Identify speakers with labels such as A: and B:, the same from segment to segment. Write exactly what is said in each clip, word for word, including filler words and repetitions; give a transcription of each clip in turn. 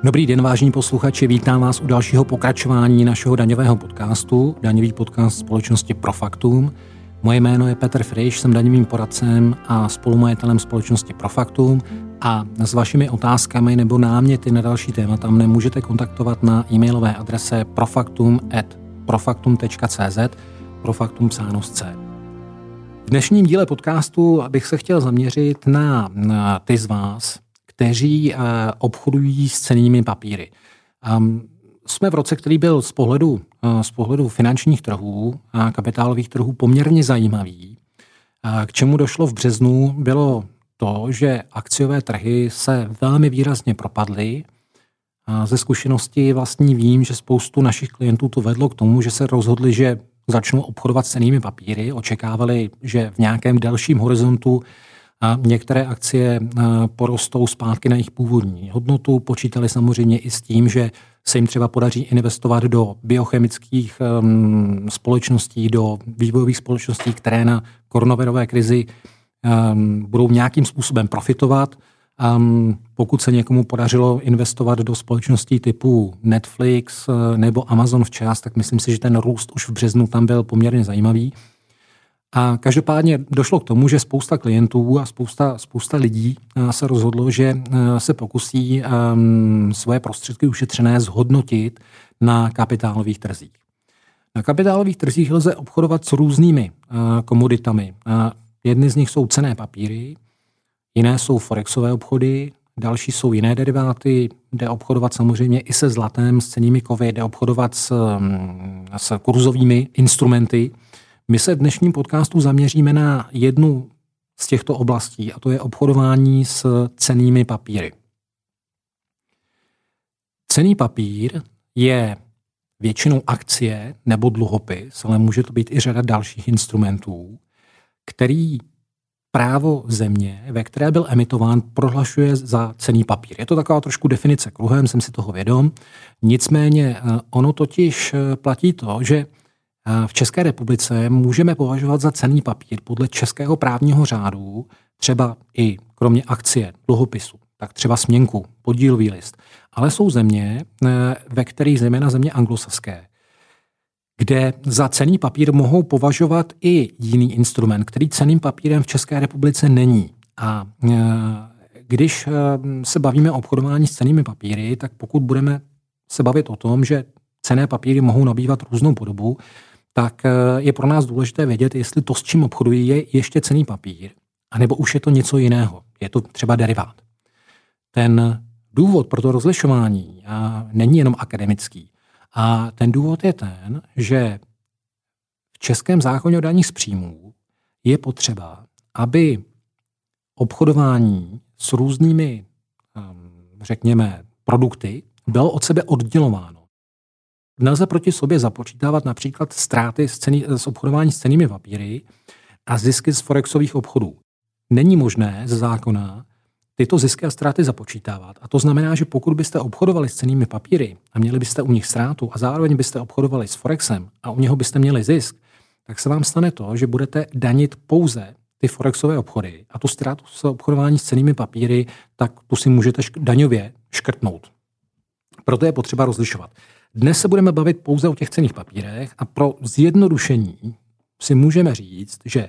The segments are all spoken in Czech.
A: Dobrý den, vážení posluchači, vítám vás u dalšího pokračování našeho daňového podcastu, daňový podcast společnosti Profaktum. Moje jméno je Petr Friš, jsem daňovým poradcem a spolumajitelem společnosti Profaktum a s vašimi otázkami nebo náměty na další témata mne můžete kontaktovat na e-mailové adrese profaktum at profaktum tečka cé zet, profaktum psáno s C. V dnešním díle podcastu bych se chtěl zaměřit na, na ty z vás, kteří uh, obchodují s cennými papíry. Um, jsme v roce, který byl z pohledu, uh, z pohledu finančních trhů a kapitálových trhů poměrně zajímavý. Uh, k čemu došlo v březnu, bylo to, že akciové trhy se velmi výrazně propadly. Uh, ze zkušenosti vlastní vím, že spoustu našich klientů to vedlo k tomu, že se rozhodli, že začnou obchodovat s cennými papíry. Očekávali, že v nějakém delším horizontu a některé akcie porostou zpátky na jejich původní hodnotu. Počítali samozřejmě i s tím, že se jim třeba podaří investovat do biochemických um, společností, do vývojových společností, které na koronavirové krizi um, budou nějakým způsobem profitovat. Um, pokud se někomu podařilo investovat do společností typu Netflix uh, nebo Amazon včas, tak myslím si, že ten růst už v březnu tam byl poměrně zajímavý. A každopádně došlo k tomu, že spousta klientů a spousta, spousta lidí se rozhodlo, že se pokusí um, svoje prostředky ušetřené zhodnotit na kapitálových trzích. Na kapitálových trzích lze obchodovat s různými uh, komoditami. Uh, jedny z nich jsou cenné papíry, jiné jsou forexové obchody, další jsou jiné deriváty, jde obchodovat samozřejmě i se zlatem, s cennými kovy, jde obchodovat s, um, s kurzovými instrumenty. My se v dnešním podcastu zaměříme na jednu z těchto oblastí, a to je obchodování s cennými papíry. Cenný papír je většinou akcie nebo dluhopis, ale může to být i řada dalších instrumentů, který právo země, ve které byl emitován, prohlašuje za cenný papír. Je to taková trošku definice kruhem, jsem si toho vědom. Nicméně ono totiž platí to, že v České republice můžeme považovat za cenný papír podle českého právního řádu třeba i kromě akcie, dluhopisu, tak třeba směnku, podílový list. Ale jsou země, ve kterých zejména země anglosaské, kde za cenný papír mohou považovat i jiný instrument, který cenným papírem v České republice není. A když se bavíme o obchodování s cennými papíry, tak pokud budeme se bavit o tom, že cenné papíry mohou nabývat různou podobu, tak je pro nás důležité vědět, jestli to, s čím obchodují, je ještě cenný papír, anebo už je to něco jiného. Je to třeba derivát. Ten důvod pro to rozlišování není jenom akademický. A ten důvod je ten, že v českém zákoně o daních z příjmů je potřeba, aby obchodování s různými, řekněme, produkty bylo od sebe oddělováno. Nelze proti sobě započítávat například ztráty z, ceny, z obchodování s cennými papíry a zisky z forexových obchodů. Není možné ze zákona tyto zisky a ztráty započítávat. A to znamená, že pokud byste obchodovali s cennými papíry a měli byste u nich ztrátu a zároveň byste obchodovali s forexem a u něho byste měli zisk, tak se vám stane to, že budete danit pouze ty forexové obchody a tu ztrátu z obchodování s cennými papíry, tak tu si můžete daňově škrtnout. Proto je potřeba rozlišovat. Dnes se budeme bavit pouze o těch cenných papírech a pro zjednodušení si můžeme říct, že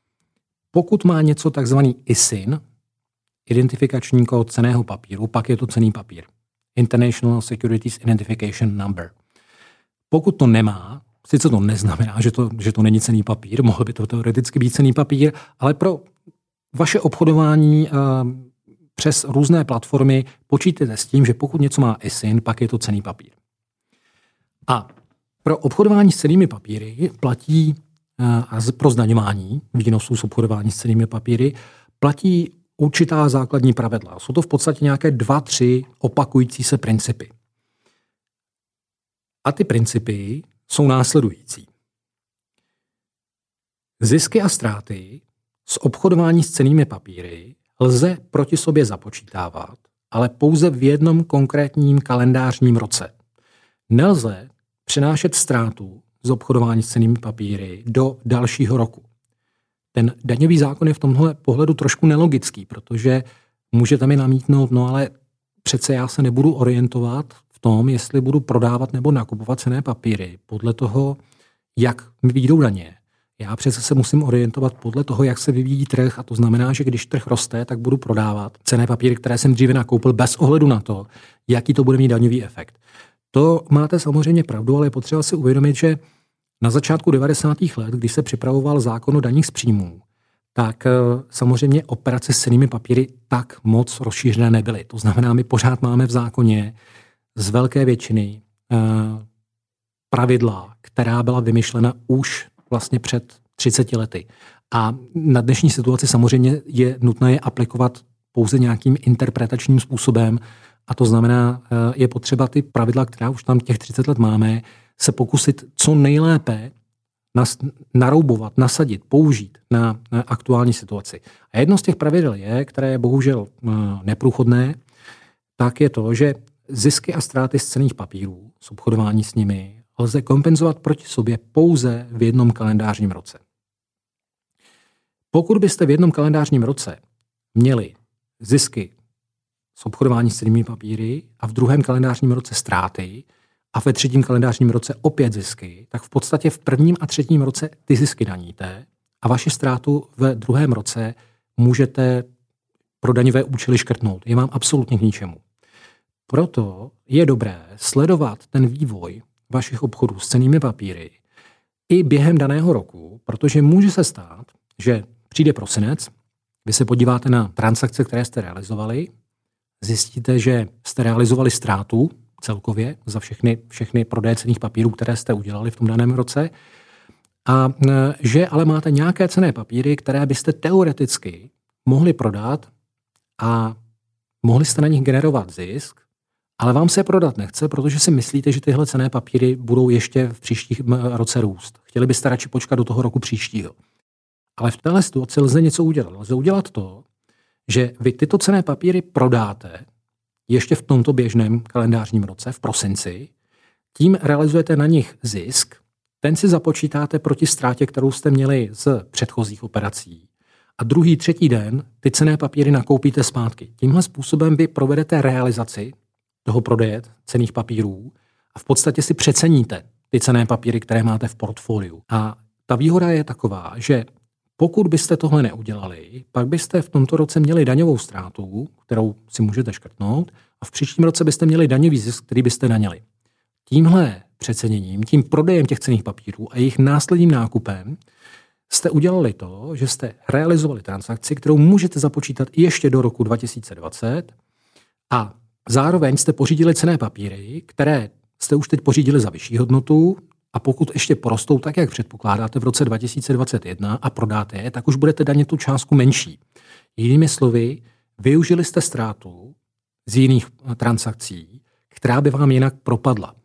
A: pokud má něco takzvaný I S I N, identifikační kód cenného papíru, pak je to cenný papír. International Securities Identification Number. Pokud to nemá, sice to neznamená, že to, že to není cenný papír, mohl by to teoreticky být cenný papír, ale pro vaše obchodování uh, přes různé platformy počítejte s tím, že pokud něco má I S I N, pak je to cenný papír. A pro obchodování s cennými papíry platí, a pro zdaňování výnosů z obchodování s cennými papíry, platí určitá základní pravidla. Jsou to v podstatě nějaké dva, tři opakující se principy. A ty principy jsou následující. Zisky a ztráty z obchodování s cennými papíry lze proti sobě započítávat, ale pouze v jednom konkrétním kalendářním roce. Nelze přenášet ztrátu z obchodování s cennými papíry do dalšího roku. Ten daňový zákon je v tomhle pohledu trošku nelogický, protože můžete mi namítnout, no ale přece já se nebudu orientovat v tom, jestli budu prodávat nebo nakupovat cenné papíry podle toho, jak mi vyjdou daně. Já přece se musím orientovat podle toho, jak se vyvíjí trh, a to znamená, že když trh roste, tak budu prodávat cenné papíry, které jsem dříve nakoupil, bez ohledu na to, jaký to bude mít daňový efekt. To máte samozřejmě pravdu, ale je potřeba si uvědomit, že na začátku devadesátých let, když se připravoval zákon o daních z příjmů, tak samozřejmě operace s cennými papíry tak moc rozšířené nebyly. To znamená, my pořád máme v zákoně z velké většiny pravidla, která byla vymyšlena už vlastně před třiceti lety. A na dnešní situaci samozřejmě je nutné je aplikovat pouze nějakým interpretačním způsobem, a to znamená, je potřeba ty pravidla, která už tam těch třicet let máme, se pokusit co nejlépe nas, naroubovat, nasadit, použít na, na aktuální situaci. A jedno z těch pravidel je, které je bohužel neprůchodné, tak je to, že zisky a ztráty z cenných papírů, z obchodování s nimi, lze kompenzovat proti sobě pouze v jednom kalendářním roce. Pokud byste v jednom kalendářním roce měli zisky z obchodování s cennými papíry a v druhém kalendářním roce ztráty a ve třetím kalendářním roce opět zisky, tak v podstatě v prvním a třetím roce ty zisky daníte a vaši ztrátu ve druhém roce můžete pro daňové účely škrtnout. Je vám absolutně k ničemu. Proto je dobré sledovat ten vývoj vašich obchodů s cennými papíry i během daného roku, protože může se stát, že přijde prosinec, vy se podíváte na transakce, které jste realizovali, zjistíte, že jste realizovali ztrátu celkově za všechny, všechny prodeje cenných papírů, které jste udělali v tom daném roce, a že ale máte nějaké cenné papíry, které byste teoreticky mohli prodat a mohli jste na nich generovat zisk, ale vám se je prodat nechce, protože si myslíte, že tyhle cenné papíry budou ještě v příštích roce růst. Chtěli byste radši počkat do toho roku příštího. Ale v téhle situaci lze něco udělat. Lze udělat to, že vy tyto cenné papíry prodáte ještě v tomto běžném kalendářním roce, v prosinci, tím realizujete na nich zisk, ten si započítáte proti ztrátě, kterou jste měli z předchozích operací. A druhý, třetí den ty cenné papíry nakoupíte zpátky. Tímhle způsobem vy provedete realizaci toho prodeje cenných papírů a v podstatě si přeceníte ty cenné papíry, které máte v portfoliu. A ta výhoda je taková, že pokud byste tohle neudělali, pak byste v tomto roce měli daňovou ztrátu, kterou si můžete škrtnout, a v příštím roce byste měli daňový zisk, který byste daněli. Tímhle přeceněním, tím prodejem těch cenných papírů a jejich následným nákupem jste udělali to, že jste realizovali transakci, kterou můžete započítat i ještě do roku dva tisíce dvacet, a zároveň jste pořídili cenné papíry, které jste už teď pořídili za vyšší hodnotu, a pokud ještě porostou tak, jak předpokládáte v roce dva tisíce dvacet jedna a prodáte je, tak už budete danit tu částku menší. Jinými slovy, využili jste ztrátu z jiných transakcí, která by vám jinak propadla.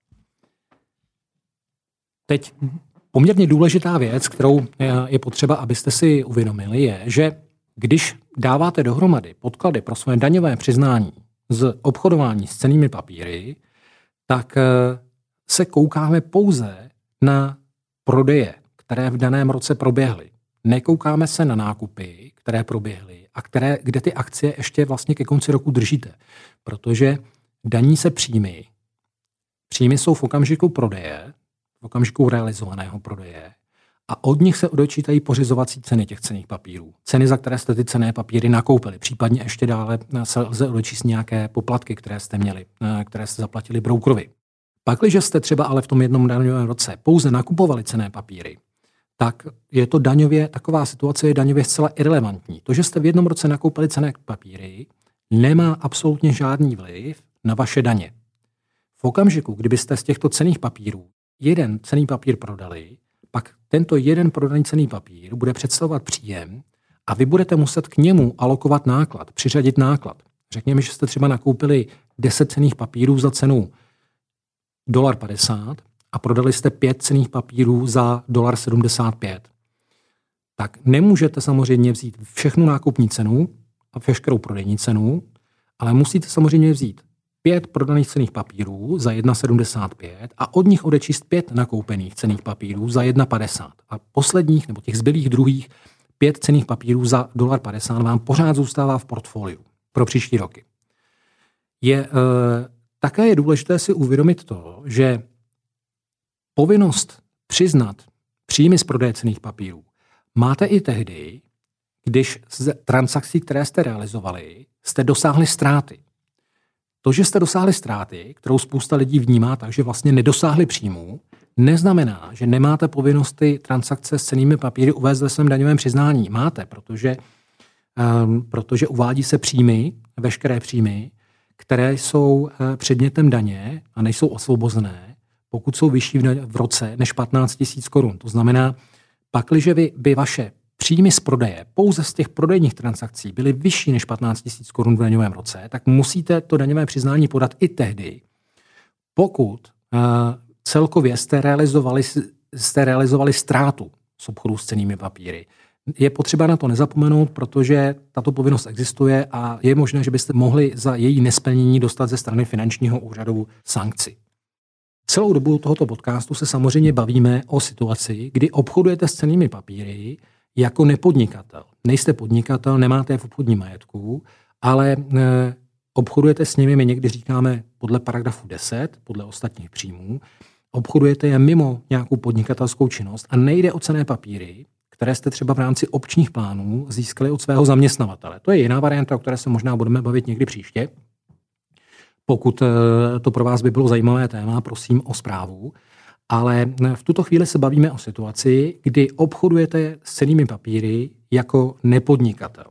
A: Teď poměrně důležitá věc, kterou je potřeba, abyste si uvědomili, je, že když dáváte dohromady podklady pro své daňové přiznání z obchodování s cennými papíry, tak se koukáme pouze na prodeje, které v daném roce proběhly. Nekoukáme se na nákupy, které proběhly a které, kde ty akcie ještě vlastně ke konci roku držíte. Protože daní se příjmy. Příjmy jsou v okamžiku prodeje, v okamžiku realizovaného prodeje, a od nich se odečítají pořizovací ceny těch cenných papírů. Ceny, za které jste ty cenné papíry nakoupili. Případně ještě dále se lze odečíst nějaké poplatky, které jste měli, které jste zaplatili broukrovi. Pakliže jste třeba ale v tom jednom daňovém roce pouze nakupovali cenné papíry, tak je to daňově, taková situace je daňově zcela irelevantní. To, že jste v jednom roce nakoupili cenné papíry, nemá absolutně žádný vliv na vaše daně. V okamžiku, kdybyste z těchto cenných papírů jeden cenný papír prodali, pak tento jeden prodaný cenný papír bude představovat příjem a vy budete muset k němu alokovat náklad, přiřadit náklad. Řekněme, že jste třeba nakoupili deset cenných papírů za cenu dolar padesát a prodali jste pět cenných papírů za dolar sedmdesát pět. Tak nemůžete samozřejmě vzít všechnu nákupní cenu a veškerou prodejní cenu, ale musíte samozřejmě vzít pět prodaných cenných papírů za jedna sedmdesát pět a od nich odečíst pět nakoupených cenných papírů za jedna padesát. A posledních nebo těch zbylých druhých pět cenných papírů za dolar padesát vám pořád zůstává v portfoliu pro příští roky. Je, e, také je důležité si uvědomit to, že povinnost přiznat příjmy z prodeje cenných papírů máte i tehdy, když z transakcí, které jste realizovali, jste dosáhli ztráty. To, že jste dosáhli ztráty, kterou spousta lidí vnímá tak, že vlastně nedosáhli příjmů, neznamená, že nemáte povinnost ty transakce s cennými papíry uvést ve svém daňovém přiznání. Máte, protože, um, protože uvádí se příjmy, veškeré příjmy, které jsou uh, předmětem daně a nejsou osvobozené, pokud jsou vyšší v, v roce než patnáct tisíc korun. To znamená, pakliže vy, by vaše příjmy z prodeje pouze z těch prodejních transakcí byly vyšší než patnáct tisíc korun v daňovém roce, tak musíte to daňové přiznání podat i tehdy, pokud uh, celkově jste realizovali, jste realizovali ztrátu z obchodu s cennými papíry. Je potřeba na to nezapomenout, protože tato povinnost existuje a je možné, že byste mohli za její nesplnění dostat ze strany finančního úřadu sankci. Celou dobu tohoto podcastu se samozřejmě bavíme o situaci, kdy obchodujete s cennými papíry jako nepodnikatel. Nejste podnikatel, nemáte je v obchodním majetku, ale e, obchodujete s nimi, my někdy říkáme podle paragrafu deset, podle ostatních příjmů, obchodujete je mimo nějakou podnikatelskou činnost a nejde o cenné papíry, které jste třeba v rámci opčních plánů získali od svého zaměstnavatele. To je jiná varianta, o které se možná budeme bavit někdy příště. Pokud to pro vás by bylo zajímavé téma, prosím o zprávu. Ale v tuto chvíli se bavíme o situaci, kdy obchodujete s cennými papíry jako nepodnikatel.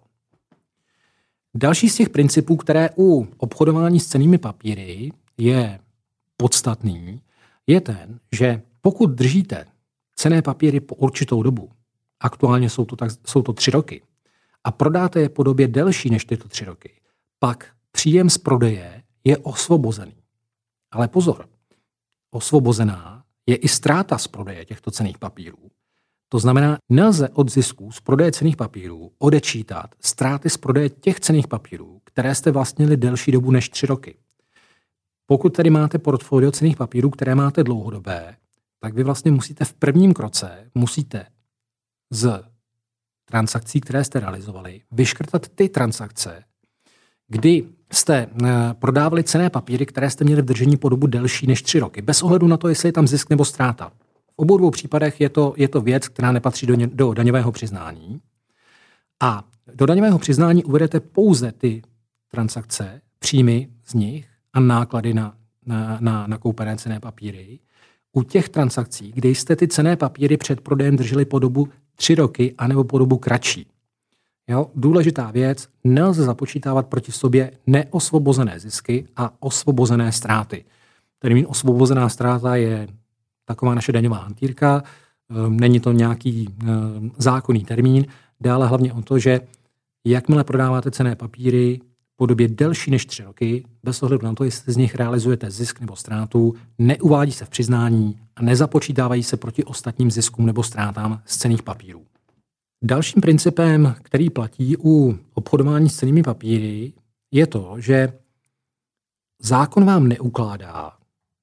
A: Další z těch principů, které u obchodování s cennými papíry je podstatný, je ten, že pokud držíte cenné papíry po určitou dobu, aktuálně jsou to, tak, jsou to tři roky, a prodáte je po době delší než tyto tři roky, pak příjem z prodeje je osvobozený. Ale pozor, osvobozená je i ztráta z prodeje těchto cenných papírů. To znamená, nelze od zisků z prodeje cenných papírů odečítat ztráty z prodeje těch cenných papírů, které jste vlastnili delší dobu než tři roky. Pokud tedy máte portfolio cenných papírů, které máte dlouhodobé, tak vy vlastně musíte v prvním kroce, musíte z transakcí, které jste realizovali, vyškrtat ty transakce, kdy jste prodávali cenné papíry, které jste měli v držení po dobu delší než tři roky, bez ohledu na to, jestli je tam zisk nebo ztráta. V obou dvou případech je to, je to věc, která nepatří do, ně, do daňového přiznání. A do daňového přiznání uvedete pouze ty transakce, příjmy z nich a náklady na, na, na nakoupené cenné papíry. U těch transakcí, kde jste ty cenné papíry před prodejem drželi po dobu tři roky anebo po dobu kratší. Jo? Důležitá věc, nelze započítávat proti sobě neosvobozené zisky a osvobozené ztráty. Termín osvobozená ztráta je taková naše daňová hantýrka, není to nějaký zákonný termín, jde ale hlavně o to, že jakmile prodáváte cenné papíry po době delší než tři roky, bez ohledu na to, jestli z nich realizujete zisk nebo ztrátu, neuvádí se v přiznání a nezapočítávají se proti ostatním ziskům nebo ztrátám z cenných papírů. Dalším principem, který platí u obchodování s cennými papíry, je to, že zákon vám neukládá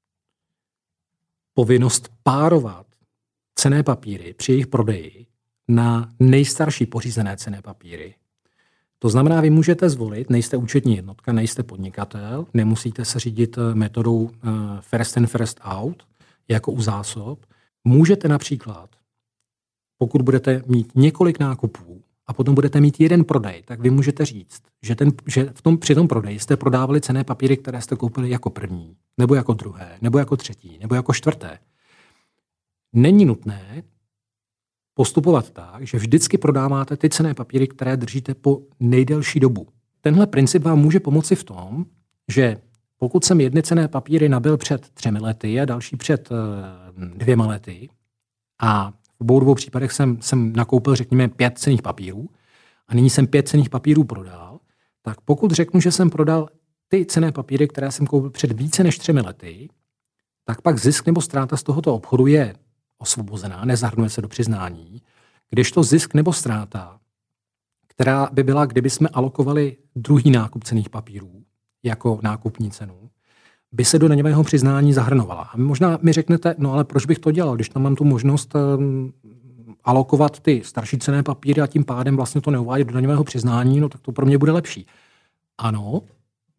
A: povinnost párovat cenné papíry při jejich prodeji na nejstarší pořízené cenné papíry. To znamená, vy můžete zvolit, nejste účetní jednotka, nejste podnikatel, nemusíte se řídit metodou first in, first out, jako u zásob. Můžete například, pokud budete mít několik nákupů a potom budete mít jeden prodej, tak vy můžete říct, že, ten, že v tom, při tom prodeji jste prodávali cenné papíry, které jste koupili jako první, nebo jako druhé, nebo jako třetí, nebo jako čtvrté. Není nutné postupovat tak, že vždycky prodáváte ty cenné papíry, které držíte po nejdelší dobu. Tenhle princip vám může pomoci v tom, že pokud jsem jedny cenné papíry nabyl před třemi lety a další před uh, dvěma lety a v obou dvou případech jsem, jsem nakoupil, řekněme, pět cenných papírů a nyní jsem pět cenných papírů prodal, tak pokud řeknu, že jsem prodal ty cenné papíry, které jsem koupil před více než třemi lety, tak pak zisk nebo ztráta z tohoto obchodu je osvobozená, nezahrnuje se do přiznání, kdežto zisk nebo ztráta, která by byla, kdyby jsme alokovali druhý nákup cenných papírů jako nákupní cenu, by se do daňového přiznání zahrnovala. A možná mi řeknete, no ale proč bych to dělal, když tam mám tu možnost um, alokovat ty starší cenné papíry a tím pádem vlastně to neuvádět do daňového přiznání, no tak to pro mě bude lepší. Ano,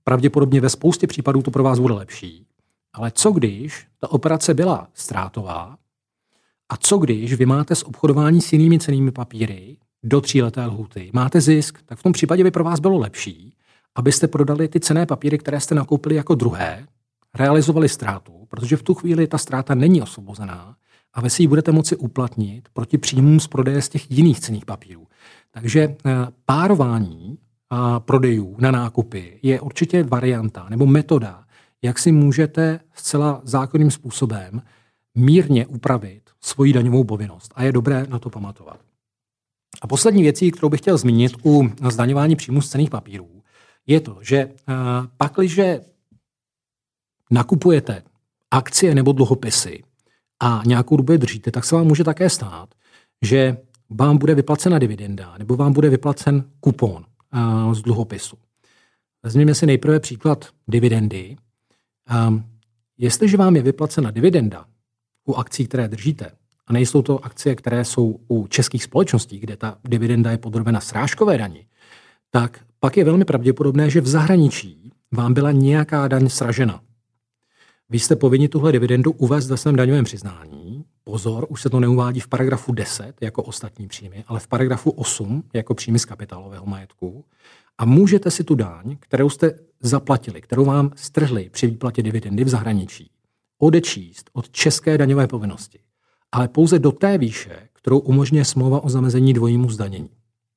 A: pravděpodobně ve spoustě případů to pro vás bude lepší. Ale co když ta operace byla ztrátová a co když vy máte z obchodování s jinými cennými papíry do tříleté lhůty, máte zisk, tak v tom případě by pro vás bylo lepší, abyste prodali ty cenné papíry, které jste nakoupili jako druhé, realizovali ztrátu, protože v tu chvíli ta ztráta není osvobozená a vy si ji budete moci uplatnit proti příjmům z prodeje z těch jiných cenných papírů. Takže párování prodejů na nákupy je určitě varianta nebo metoda, jak si můžete zcela zákonným způsobem mírně upravit svoji daňovou povinnost. A je dobré na to pamatovat. A poslední věcí, kterou bych chtěl zmínit u zdaňování příjmů z cenných papírů, je to, že pakliže nakupujete akcie nebo dluhopisy a nějakou dobu je držíte, tak se vám může také stát, že vám bude vyplacena dividenda nebo vám bude vyplacen kupon z dluhopisu. Vezměme si nejprve příklad dividendy. Jestliže vám je vyplacena dividenda u akcí, které držíte, a nejsou to akcie, které jsou u českých společností, kde ta dividenda je podrobena srážkové dani, tak pak je velmi pravděpodobné, že v zahraničí vám byla nějaká daň sražena. Vy jste povinni tuhle dividendu uvést ve svém daňovém přiznání. Pozor, už se to neuvádí v paragrafu deset jako ostatní příjmy, ale v paragrafu osm jako příjmy z kapitálového majetku. A můžete si tu daň, kterou jste zaplatili, kterou vám strhli při výplatě dividendy v zahraničí, odečíst od české daňové povinnosti, ale pouze do té výše, kterou umožňuje smlouva o zamezení dvojímu zdanění.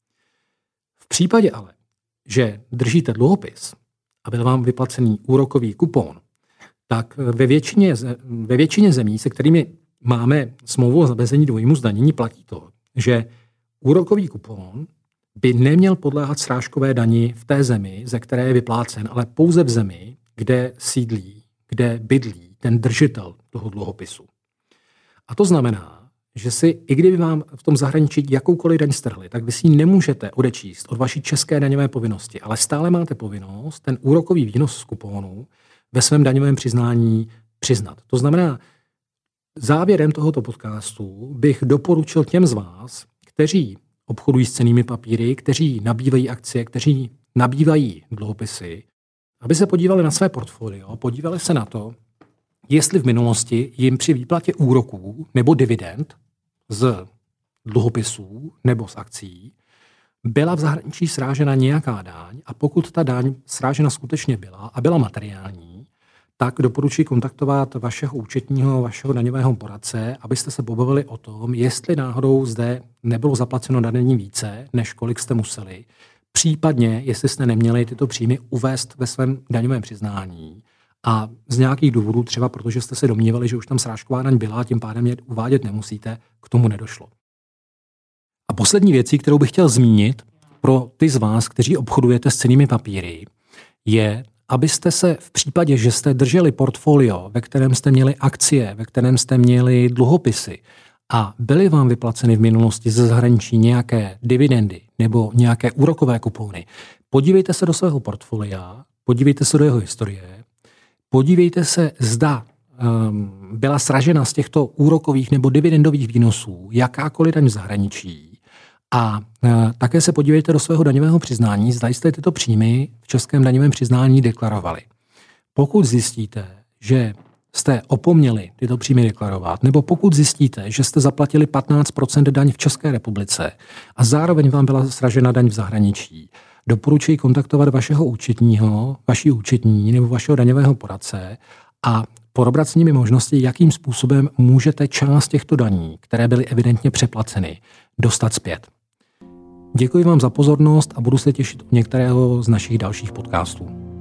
A: V případě ale, že držíte dluhopis a byl vám vyplacený úrokový kupon, tak ve většině, ve většině zemí, se kterými máme smlouvu o zamezení dvojímu zdanění, platí to, že úrokový kupon by neměl podléhat srážkové dani v té zemi, ze které je vyplácen, ale pouze v zemi, kde sídlí, kde bydlí ten držitel toho dluhopisu. A to znamená, že si, i kdyby vám v tom zahraničí jakoukoliv daň strhli, tak vy si ji nemůžete odečíst od vaší české daňové povinnosti, ale stále máte povinnost ten úrokový výnos z kuponu ve svém daňovém přiznání přiznat. To znamená, závěrem tohoto podcastu bych doporučil těm z vás, kteří obchodují s cennými papíry, kteří nabývají akcie, kteří nabývají dluhopisy, aby se podívali na své portfolio, podívali se na to, jestli v minulosti jim při výplatě úroků nebo dividend z dluhopisů nebo z akcí byla v zahraničí srážena nějaká daň a pokud ta daň srážena skutečně byla a byla materiální, tak doporučuji kontaktovat vašeho účetního, vašeho daňového poradce, abyste se pobavili o tom, jestli náhodou zde nebylo zaplaceno daní více, než kolik jste museli, případně jestli jste neměli tyto příjmy uvést ve svém daňovém přiznání a z nějakých důvodů, třeba protože jste se domnívali, že už tam srážková daň byla a tím pádem je uvádět nemusíte, k tomu nedošlo. A poslední věcí, kterou bych chtěl zmínit pro ty z vás, kteří obchodujete s cennými papíry, je, abyste se v případě, že jste drželi portfolio, ve kterém jste měli akcie, ve kterém jste měli dluhopisy a byly vám vyplaceny v minulosti ze zahraničí nějaké dividendy nebo nějaké úrokové kupony, podívejte se do svého portfolia, podívejte se do jeho historie, podívejte se, zda um, byla sražena z těchto úrokových nebo dividendových výnosů jakákoliv daň v zahraničí. A e, také se podívejte do svého daňového přiznání, zda jste tyto příjmy v českém daňovém přiznání deklarovali. Pokud zjistíte, že jste opomněli tyto příjmy deklarovat, nebo pokud zjistíte, že jste zaplatili patnáct procent daň v České republice a zároveň vám byla sražena daň v zahraničí, doporučuji kontaktovat vašeho účetního, vaší účetní nebo vašeho daňového poradce a probrat s nimi možnosti, jakým způsobem můžete část těchto daní, které byly evidentně přeplaceny, dostat zpět. Děkuji vám za pozornost a budu se těšit u některého z našich dalších podcastů.